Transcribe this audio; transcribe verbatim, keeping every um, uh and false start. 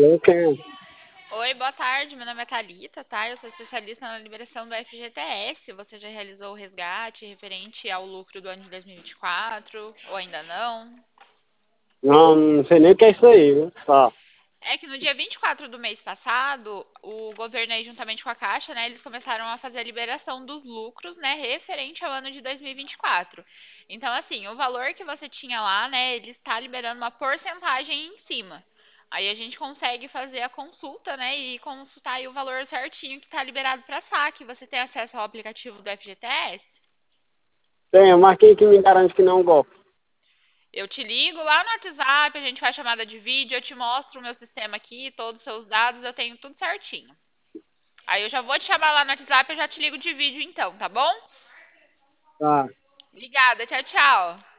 Eu quero. Oi, boa tarde. Meu nome é Thalita, tá? Eu sou especialista na liberação do F G T S. Você já realizou o resgate referente ao lucro do ano de dois mil e vinte e quatro ou ainda não? Não, não sei nem o que é isso aí, viu? Tá. É que no dia vinte e quatro do mês passado, o governo aí, juntamente com a Caixa, né, eles começaram a fazer a liberação dos lucros, né, referente ao ano de dois mil e vinte e quatro. Então, assim, o valor que você tinha lá, né, ele está liberando uma porcentagem em cima. Aí a gente consegue fazer a consulta, né, e consultar aí o valor certinho que está liberado para saque. Você tem acesso ao aplicativo do F G T S? Tenho, mas quem que me garante que não é um golpe? Eu te ligo lá no WhatsApp, a gente faz chamada de vídeo, eu te mostro o meu sistema aqui, todos os seus dados, eu tenho tudo certinho. Aí eu já vou te chamar lá no WhatsApp e já te ligo de vídeo então, tá bom? Tá. Obrigada, tchau, tchau.